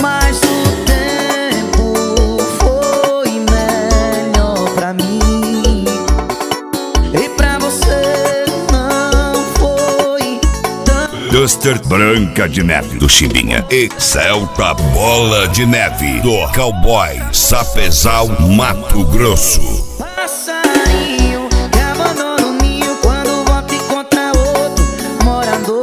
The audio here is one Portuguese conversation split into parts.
mas o tempo foi melhor pra mim. E pra você não foi tão... Duster Branca de Neve do Chimbinha e Celta Bola de Neve do Cowboy Sapezal, Mato Grosso. Passarinho que abandona o ninho quando volta e encontra outro morador.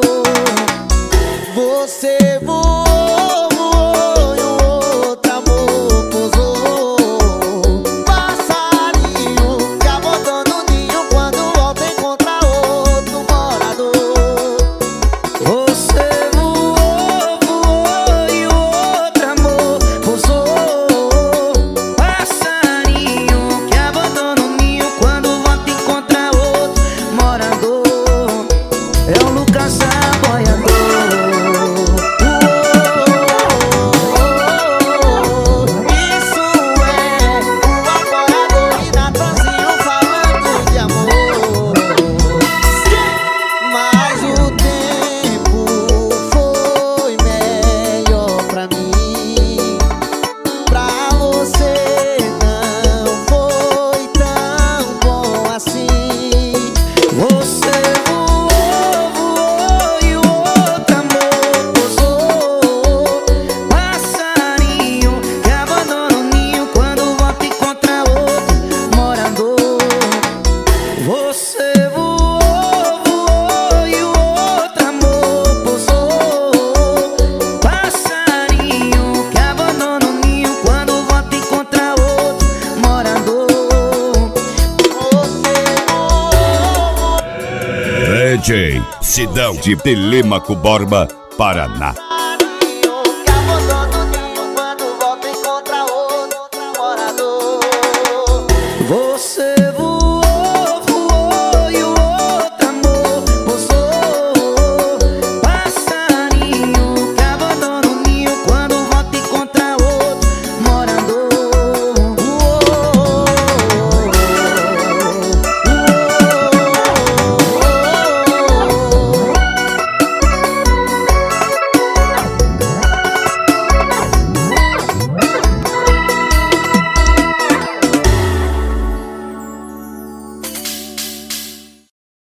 Você voou, voou e o outro amor pousou. Passarinho que abandona o ninho quando volta e encontra outro morador. Você voou, voou e o outro amor pousou. Passarinho que abandona o ninho quando volta e encontra outro morador. É o Lucas Saboiador. Isso é o apoiador e Natanzinho falando de amor. Mas o tempo foi melhor pra mim. Pra você não foi tão bom assim. Você voou, voou e o outro amor pousou. Passarinho que abandona o ninho quando volta e encontra outro morador. Você voou, voou e o outro amor pousou. Passarinho que abandona o ninho quando volta e encontra outro morador. Você voou. DJ Sidão de Telêmaco Borba, Paraná.